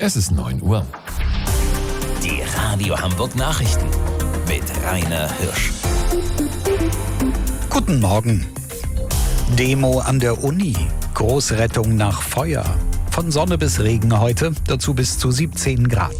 Es ist 9 Uhr. Die Radio Hamburg Nachrichten mit Rainer Hirsch. Guten Morgen. Demo an der Uni. Großrettung nach Feuer. Von Sonne bis Regen heute, dazu bis zu 17 Grad.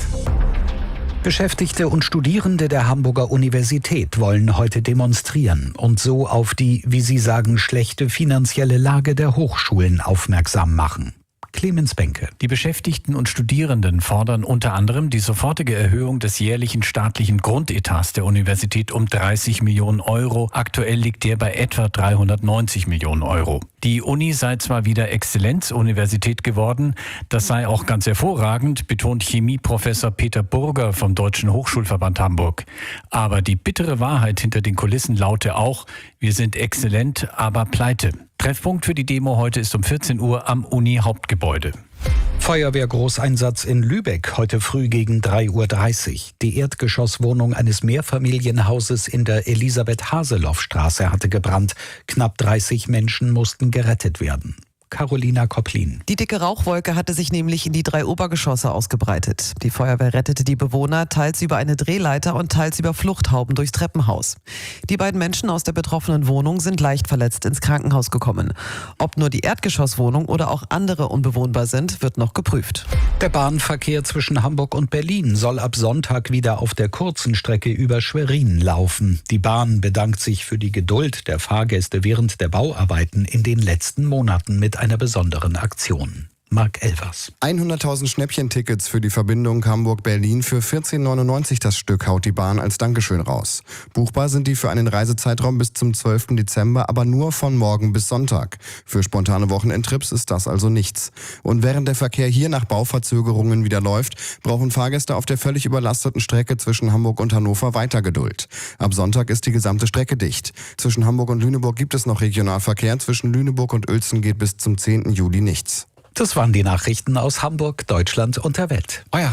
Beschäftigte und Studierende der Hamburger Universität wollen heute demonstrieren und so auf die, wie sie sagen, schlechte finanzielle Lage der Hochschulen aufmerksam machen. Clemens Benke. Die Beschäftigten und Studierenden fordern unter anderem die sofortige Erhöhung des jährlichen staatlichen Grundetats der Universität um 30 Millionen Euro. Aktuell liegt der bei etwa 390 Millionen Euro. Die Uni sei zwar wieder Exzellenzuniversität geworden, das sei auch ganz hervorragend, betont Chemieprofessor Peter Burger vom Deutschen Hochschulverband Hamburg. Aber die bittere Wahrheit hinter den Kulissen laute auch, wir sind exzellent, aber pleite. Treffpunkt für die Demo heute ist um 14 Uhr am Uni-Hauptgebäude. Feuerwehrgroßeinsatz in Lübeck heute früh gegen 3:30 Uhr. Die Erdgeschosswohnung eines Mehrfamilienhauses in der Elisabeth-Haseloff-Straße hatte gebrannt. Knapp 30 Menschen mussten gerettet werden. Carolina Kopplin. Die dicke Rauchwolke hatte sich nämlich in die 3 Obergeschosse ausgebreitet. Die Feuerwehr rettete die Bewohner teils über eine Drehleiter und teils über Fluchthauben durchs Treppenhaus. Die beiden Menschen aus der betroffenen Wohnung sind leicht verletzt ins Krankenhaus gekommen. Ob nur die Erdgeschosswohnung oder auch andere unbewohnbar sind, wird noch geprüft. Der Bahnverkehr zwischen Hamburg und Berlin soll ab Sonntag wieder auf der kurzen Strecke über Schwerin laufen. Die Bahn bedankt sich für die Geduld der Fahrgäste während der Bauarbeiten in den letzten Monaten mit einer besonderen Aktion. Marc Elvers. 100.000 Schnäppchentickets für die Verbindung Hamburg-Berlin für 14,99 das Stück haut die Bahn als Dankeschön raus. Buchbar sind die für einen Reisezeitraum bis zum 12. Dezember, aber nur von morgen bis Sonntag. Für spontane Wochenendtrips ist das also nichts. Und während der Verkehr hier nach Bauverzögerungen wieder läuft, brauchen Fahrgäste auf der völlig überlasteten Strecke zwischen Hamburg und Hannover weiter Geduld. Ab Sonntag ist die gesamte Strecke dicht. Zwischen Hamburg und Lüneburg gibt es noch Regionalverkehr, zwischen Lüneburg und Uelzen geht bis zum 10. Juli nichts. Das waren die Nachrichten aus Hamburg, Deutschland und der Welt. Euer